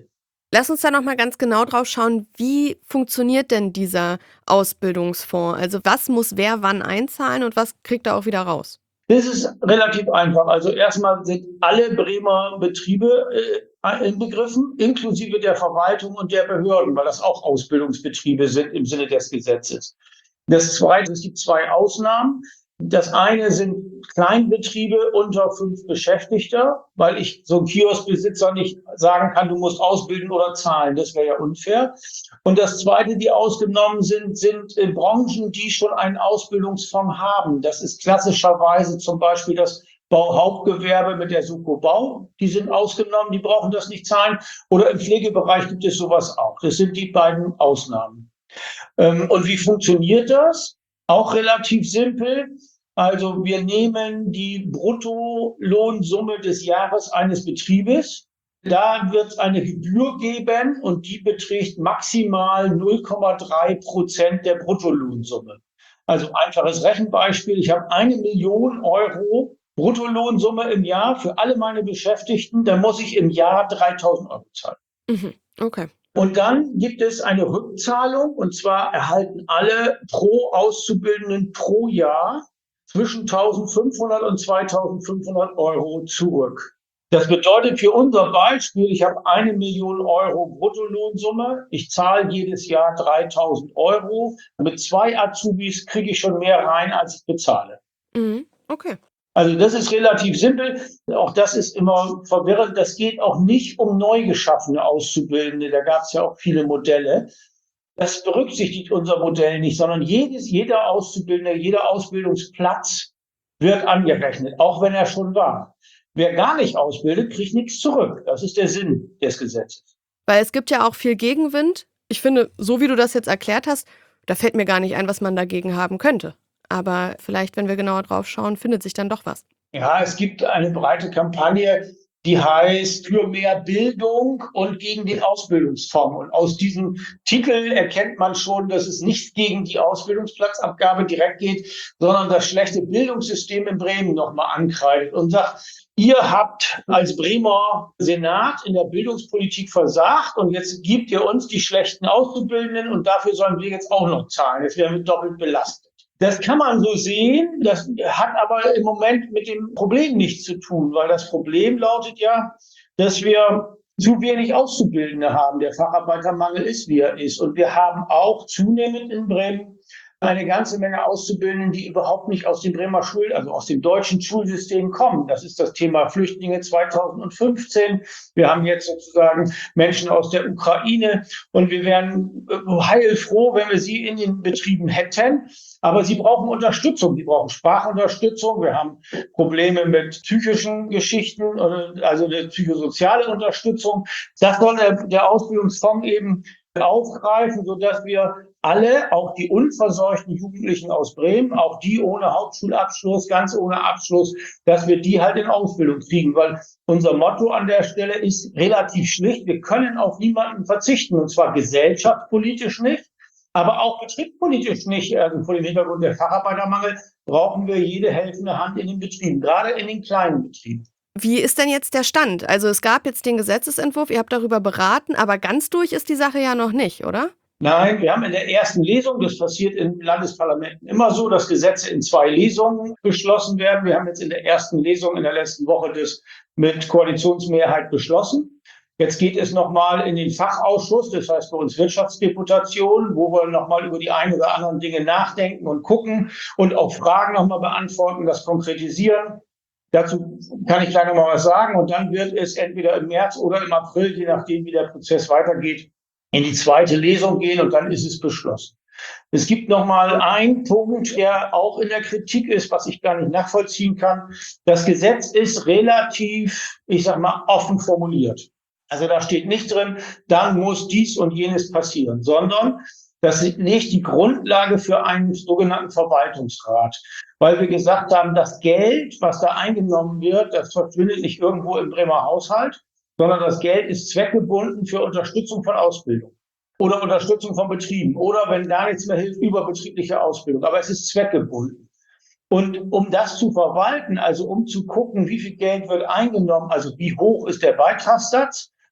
Lass uns da noch mal ganz genau drauf schauen, wie funktioniert denn dieser Ausbildungsfonds? Also was muss wer wann einzahlen und was kriegt er auch wieder raus? Das ist relativ einfach. Also erstmal sind alle Bremer Betriebe äh, inbegriffen, inklusive der Verwaltung und der Behörden, weil das auch Ausbildungsbetriebe sind im Sinne des Gesetzes. Das Zweite, es gibt zwei Ausnahmen. Das eine sind Kleinbetriebe unter fünf Beschäftigter, weil ich so einen Kioskbesitzer nicht sagen kann, du musst ausbilden oder zahlen. Das wäre ja unfair. Und das Zweite, die ausgenommen sind, sind äh, Branchen, die schon einen Ausbildungsfonds haben. Das ist klassischerweise zum Beispiel das Bauhauptgewerbe mit der Suko Bau. Die sind ausgenommen, die brauchen das nicht zahlen. Oder im Pflegebereich gibt es sowas auch. Das sind die beiden Ausnahmen. Ähm, und wie funktioniert das? Auch relativ simpel. Also wir nehmen die Bruttolohnsumme des Jahres eines Betriebes. Da wird es eine Gebühr geben und die beträgt maximal null Komma drei Prozent der Bruttolohnsumme. Also einfaches Rechenbeispiel. Ich habe eine Million Euro Bruttolohnsumme im Jahr für alle meine Beschäftigten. Da muss ich im Jahr dreitausend Euro zahlen. Mhm. Okay. Und dann gibt es eine Rückzahlung, und zwar erhalten alle pro Auszubildenden pro Jahr zwischen eintausendfünfhundert und zweitausendfünfhundert Euro zurück. Das bedeutet für unser Beispiel, ich habe eine Million Euro Bruttolohnsumme, ich zahle jedes Jahr dreitausend Euro. Mit zwei Azubis kriege ich schon mehr rein, als ich bezahle. Mhm. Okay. Also das ist relativ simpel. Auch das ist immer verwirrend. Das geht auch nicht um neu geschaffene Auszubildende. Da gab es ja auch viele Modelle. Das berücksichtigt unser Modell nicht, sondern jedes, jeder Auszubildende, jeder Ausbildungsplatz wird angerechnet, auch wenn er schon war. Wer gar nicht ausbildet, kriegt nichts zurück. Das ist der Sinn des Gesetzes. Weil es gibt ja auch viel Gegenwind. Ich finde, so wie du das jetzt erklärt hast, da fällt mir gar nicht ein, was man dagegen haben könnte. Aber vielleicht, wenn wir genauer drauf schauen, findet sich dann doch was. Ja, es gibt eine breite Kampagne, die heißt für mehr Bildung und gegen den Ausbildungsfonds. Und aus diesem Titel erkennt man schon, dass es nicht gegen die Ausbildungsplatzabgabe direkt geht, sondern das schlechte Bildungssystem in Bremen nochmal ankreidet und sagt, ihr habt als Bremer Senat in der Bildungspolitik versagt und jetzt gebt ihr uns die schlechten Auszubildenden und dafür sollen wir jetzt auch noch zahlen. Jetzt werden wir doppelt belastet. Das kann man so sehen, das hat aber im Moment mit dem Problem nichts zu tun, weil das Problem lautet ja, dass wir zu wenig Auszubildende haben. Der Facharbeitermangel ist, wie er ist. Und wir haben auch zunehmend in Bremen eine ganze Menge Auszubildenden, die überhaupt nicht aus dem Bremer Schul, also aus dem deutschen Schulsystem kommen. Das ist das Thema Flüchtlinge zweitausendfünfzehn. Wir haben jetzt sozusagen Menschen aus der Ukraine und wir wären heilfroh, wenn wir sie in den Betrieben hätten. Aber sie brauchen Unterstützung. Sie brauchen Sprachunterstützung. Wir haben Probleme mit psychischen Geschichten, also eine psychosoziale Unterstützung. Das soll der, der Ausbildungsfonds eben aufgreifen, sodass wir alle, auch die unversorgten Jugendlichen aus Bremen, auch die ohne Hauptschulabschluss, ganz ohne Abschluss, dass wir die halt in Ausbildung kriegen, weil unser Motto an der Stelle ist relativ schlicht, wir können auf niemanden verzichten, und zwar gesellschaftspolitisch nicht, aber auch betriebspolitisch nicht. Also vor dem Hintergrund der Facharbeitermangel brauchen wir jede helfende Hand in den Betrieben, gerade in den kleinen Betrieben. Wie ist denn jetzt der Stand? Also es gab jetzt den Gesetzesentwurf, ihr habt darüber beraten, aber ganz durch ist die Sache ja noch nicht, oder? Nein, wir haben in der ersten Lesung, das passiert in Landesparlamenten immer so, dass Gesetze in zwei Lesungen beschlossen werden. Wir haben jetzt in der ersten Lesung in der letzten Woche das mit Koalitionsmehrheit beschlossen. Jetzt geht es nochmal in den Fachausschuss, das heißt bei uns Wirtschaftsdeputation, wo wir nochmal über die ein oder anderen Dinge nachdenken und gucken und auch Fragen nochmal beantworten, das konkretisieren. Dazu kann ich gleich nochmal was sagen und dann wird es entweder im März oder im April, je nachdem wie der Prozess weitergeht, in die zweite Lesung gehen und dann ist es beschlossen. Es gibt nochmal einen Punkt, der auch in der Kritik ist, was ich gar nicht nachvollziehen kann. Das Gesetz ist relativ, ich sag mal, offen formuliert. Also da steht nicht drin, dann muss dies und jenes passieren, sondern das legt die Grundlage für einen sogenannten Verwaltungsrat. Weil wir gesagt haben, das Geld, was da eingenommen wird, das verschwindet nicht irgendwo im Bremer Haushalt, sondern das Geld ist zweckgebunden für Unterstützung von Ausbildung oder Unterstützung von Betrieben oder, wenn da nichts mehr hilft, überbetriebliche Ausbildung. Aber es ist zweckgebunden. Und um das zu verwalten, also um zu gucken, wie viel Geld wird eingenommen, also wie hoch ist der Beitragssatz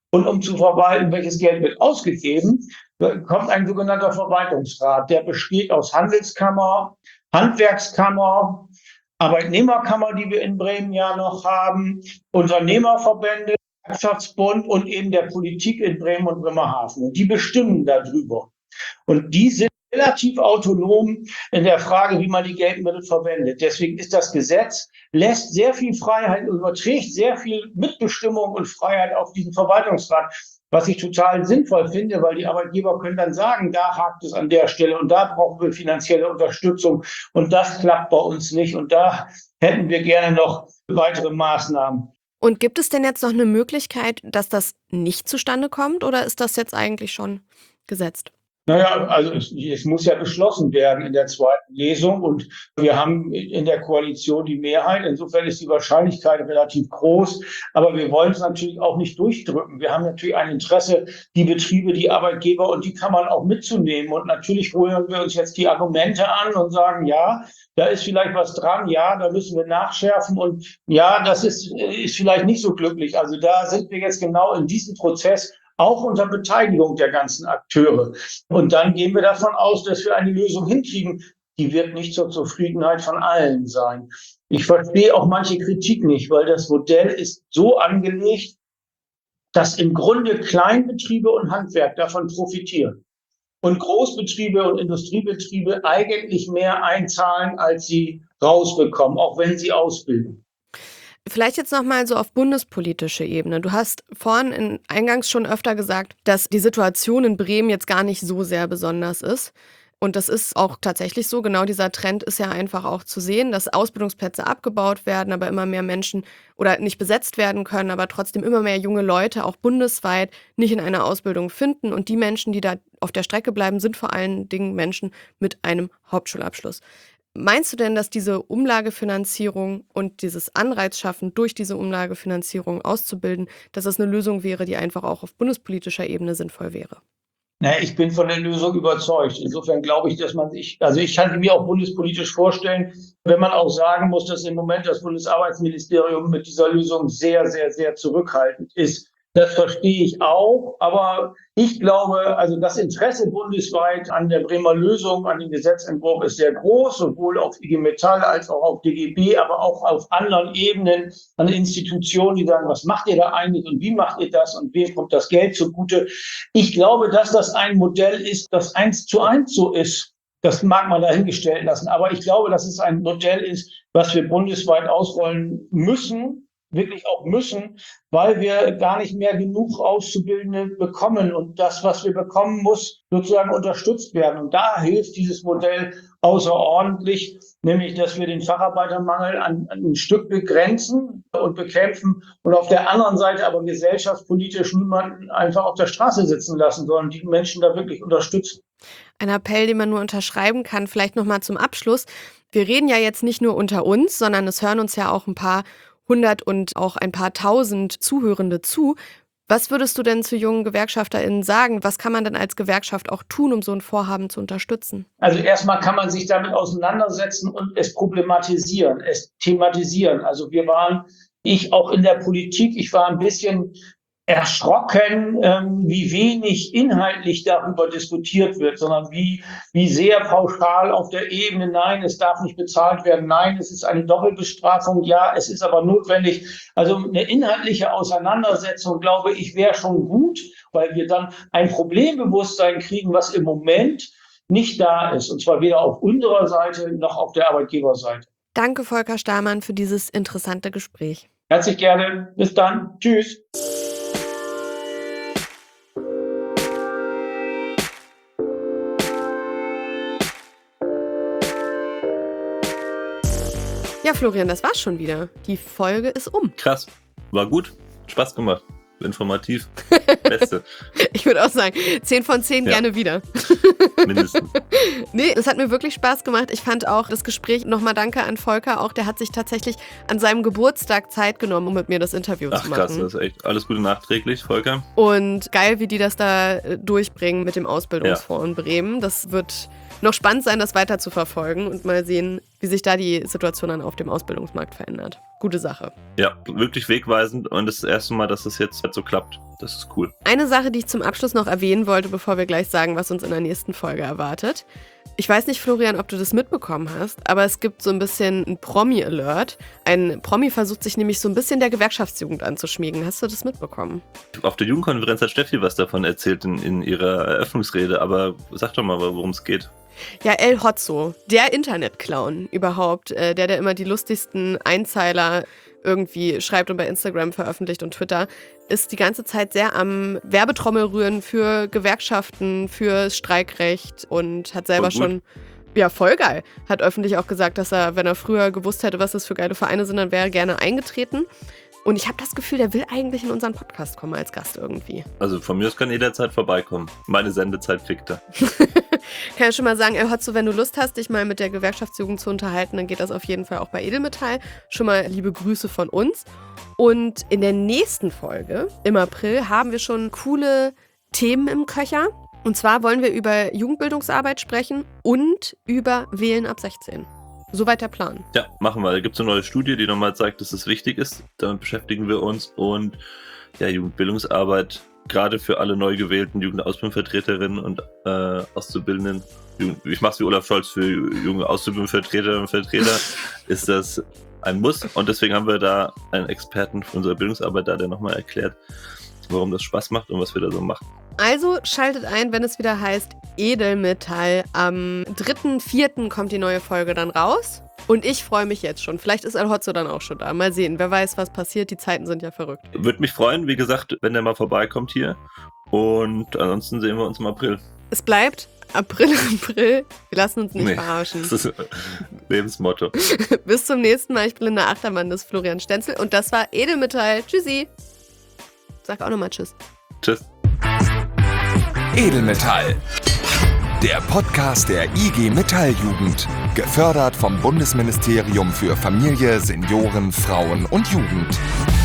Und um zu verwalten, welches Geld wird ausgegeben, kommt ein sogenannter Verwaltungsrat. Der besteht aus Handelskammer, Handwerkskammer, Arbeitnehmerkammer, die wir in Bremen ja noch haben, Unternehmerverbände, Wirtschaftsbund und eben der Politik in Bremen und Bremerhaven. Und die bestimmen darüber. Und die sind relativ autonom in der Frage, wie man die Geldmittel verwendet. Deswegen ist das Gesetz, lässt sehr viel Freiheit, überträgt sehr viel Mitbestimmung und Freiheit auf diesen Verwaltungsrat, was ich total sinnvoll finde, weil die Arbeitgeber können dann sagen, da hakt es an der Stelle und da brauchen wir finanzielle Unterstützung und das klappt bei uns nicht und da hätten wir gerne noch weitere Maßnahmen. Und gibt es denn jetzt noch eine Möglichkeit, dass das nicht zustande kommt oder ist das jetzt eigentlich schon gesetzt? Naja, also es, es muss ja beschlossen werden in der zweiten Lesung und wir haben in der Koalition die Mehrheit. Insofern ist die Wahrscheinlichkeit relativ groß, aber wir wollen es natürlich auch nicht durchdrücken. Wir haben natürlich ein Interesse, die Betriebe, die Arbeitgeber und die Kammern auch mitzunehmen und natürlich holen wir uns jetzt die Argumente an und sagen, ja, da ist vielleicht was dran, ja, da müssen wir nachschärfen und ja, das ist, ist vielleicht nicht so glücklich. Also da sind wir jetzt genau in diesem Prozess, auch unter Beteiligung der ganzen Akteure. Und dann gehen wir davon aus, dass wir eine Lösung hinkriegen. Die wird nicht zur Zufriedenheit von allen sein. Ich verstehe auch manche Kritik nicht, weil das Modell ist so angelegt, dass im Grunde Kleinbetriebe und Handwerk davon profitieren. Und Großbetriebe und Industriebetriebe eigentlich mehr einzahlen, als sie rausbekommen, auch wenn sie ausbilden. Vielleicht jetzt nochmal so auf bundespolitische Ebene. Du hast vorhin in eingangs schon öfter gesagt, dass die Situation in Bremen jetzt gar nicht so sehr besonders ist. Und das ist auch tatsächlich so. Genau dieser Trend ist ja einfach auch zu sehen, dass Ausbildungsplätze abgebaut werden, aber immer mehr Menschen oder nicht besetzt werden können, aber trotzdem immer mehr junge Leute auch bundesweit nicht in einer Ausbildung finden. Und die Menschen, die da auf der Strecke bleiben, sind vor allen Dingen Menschen mit einem Hauptschulabschluss. Meinst du denn, dass diese Umlagefinanzierung und dieses Anreizschaffen durch diese Umlagefinanzierung auszubilden, dass das eine Lösung wäre, die einfach auch auf bundespolitischer Ebene sinnvoll wäre? Na, ich bin von der Lösung überzeugt. Insofern glaube ich, dass man sich, also ich kann mir auch bundespolitisch vorstellen, wenn man auch sagen muss, dass im Moment das Bundesarbeitsministerium mit dieser Lösung sehr, sehr, sehr zurückhaltend ist. Das verstehe ich auch, aber ich glaube, also das Interesse bundesweit an der Bremer Lösung, an dem Gesetzentwurf ist sehr groß, sowohl auf I G Metall als auch auf D G B, aber auch auf anderen Ebenen an Institutionen, die sagen, was macht ihr da eigentlich und wie macht ihr das und wem kommt das Geld zugute? Ich glaube, dass das ein Modell ist, das eins zu eins so ist. Das mag man dahingestellt lassen, aber ich glaube, dass es ein Modell ist, was wir bundesweit ausrollen müssen, wirklich auch müssen, weil wir gar nicht mehr genug Auszubildende bekommen. Und das, was wir bekommen, muss sozusagen unterstützt werden. Und da hilft dieses Modell außerordentlich, nämlich, dass wir den Facharbeitermangel an, an ein Stück begrenzen und bekämpfen und auf der anderen Seite aber gesellschaftspolitisch niemanden einfach auf der Straße sitzen lassen, sondern die Menschen da wirklich unterstützen. Ein Appell, den man nur unterschreiben kann. Vielleicht nochmal zum Abschluss. Wir reden ja jetzt nicht nur unter uns, sondern es hören uns ja auch ein paar hundert und auch ein paar tausend Zuhörende zu. Was würdest du denn zu jungen GewerkschafterInnen sagen? Was kann man denn als Gewerkschaft auch tun, um so ein Vorhaben zu unterstützen? Also erstmal kann man sich damit auseinandersetzen und es problematisieren, es thematisieren. Also wir waren, ich auch in der Politik, ich war ein bisschen erschrocken, ähm, wie wenig inhaltlich darüber diskutiert wird, sondern wie, wie sehr pauschal auf der Ebene, nein, es darf nicht bezahlt werden, nein, es ist eine Doppelbestrafung, ja, es ist aber notwendig. Also eine inhaltliche Auseinandersetzung, glaube ich, wäre schon gut, weil wir dann ein Problembewusstsein kriegen, was im Moment nicht da ist, und zwar weder auf unserer Seite noch auf der Arbeitgeberseite. Danke, Volker Stahlmann, für dieses interessante Gespräch. Herzlich gerne. Bis dann. Tschüss. Ja, Florian, das war's schon wieder. Die Folge ist um. Krass. War gut. Spaß gemacht. Informativ. Beste. Ich würde auch sagen, zehn von zehn ja. Gerne wieder. Mindestens. Nee, es hat mir wirklich Spaß gemacht. Ich fand auch das Gespräch, nochmal danke an Volker, auch der hat sich tatsächlich an seinem Geburtstag Zeit genommen, um mit mir das Interview Ach, zu machen. Ach krass, das ist echt alles Gute nachträglich, Volker. Und geil, wie die das da durchbringen mit dem Ausbildungsfonds ja. in Bremen. Das wird noch spannend sein, das weiter zu verfolgen und mal sehen, wie sich da die Situation dann auf dem Ausbildungsmarkt verändert. Gute Sache. Ja, wirklich wegweisend und das ist das erste Mal, dass es jetzt so klappt. Das ist cool. Eine Sache, die ich zum Abschluss noch erwähnen wollte, bevor wir gleich sagen, was uns in der nächsten Folge erwartet. Ich weiß nicht, Florian, ob du das mitbekommen hast, aber es gibt so ein bisschen ein Promi-Alert. Ein Promi versucht sich nämlich so ein bisschen der Gewerkschaftsjugend anzuschmiegen. Hast du das mitbekommen? Auf der Jugendkonferenz hat Steffi was davon erzählt in, in ihrer Eröffnungsrede, aber sag doch mal, worum es geht. Ja, El Hotzo, der Internetclown überhaupt, äh, der, der immer die lustigsten Einzeiler irgendwie schreibt und bei Instagram veröffentlicht und Twitter, ist die ganze Zeit sehr am Werbetrommel rühren für Gewerkschaften, für Streikrecht und hat selber schon, ja, voll geil, hat öffentlich auch gesagt, dass er, wenn er früher gewusst hätte, was das für geile Vereine sind, dann wäre er gerne eingetreten. Und ich habe das Gefühl, der will eigentlich in unseren Podcast kommen als Gast irgendwie. Also von mir aus kann jederzeit vorbeikommen. Meine Sendezeit kriegt er. Kann ja schon mal sagen, El Hotzo, wenn du Lust hast, dich mal mit der Gewerkschaftsjugend zu unterhalten, dann geht das auf jeden Fall auch bei Edelmetall. Schon mal liebe Grüße von uns. Und in der nächsten Folge, im April, haben wir schon coole Themen im Köcher. Und zwar wollen wir über Jugendbildungsarbeit sprechen und über Wählen ab sechzehn. Soweit der Plan. Ja, machen wir. Da gibt es eine neue Studie, die nochmal zeigt, dass es wichtig ist. Damit beschäftigen wir uns. Und ja, Jugendbildungsarbeit, gerade für alle neu gewählten Jugendausbildungsvertreterinnen und äh, Auszubildenden, ich mache es wie Olaf Scholz für junge Auszubildungsvertreterinnen und Vertreter, ist das ein Muss. Und deswegen haben wir da einen Experten für unsere Bildungsarbeit da, der nochmal erklärt, warum das Spaß macht und was wir da so machen. Also schaltet ein, wenn es wieder heißt Edelmetall. Am dritten vierten kommt die neue Folge dann raus. Und ich freue mich jetzt schon. Vielleicht ist El Hotzo dann auch schon da. Mal sehen, wer weiß, was passiert. Die Zeiten sind ja verrückt. Würde mich freuen, wie gesagt, wenn der mal vorbeikommt hier. Und ansonsten sehen wir uns im April. Es bleibt April, April. Wir lassen uns nicht nee, verarschen. Das ist Lebensmotto. Bis zum nächsten Mal. Ich bin Linda Achtermann, das ist Florian Stenzel. Und das war Edelmetall. Tschüssi. Sag auch nochmal Tschüss. Tschüss. Edelmetall. Der Podcast der I G Metalljugend. Gefördert vom Bundesministerium für Familie, Senioren, Frauen und Jugend.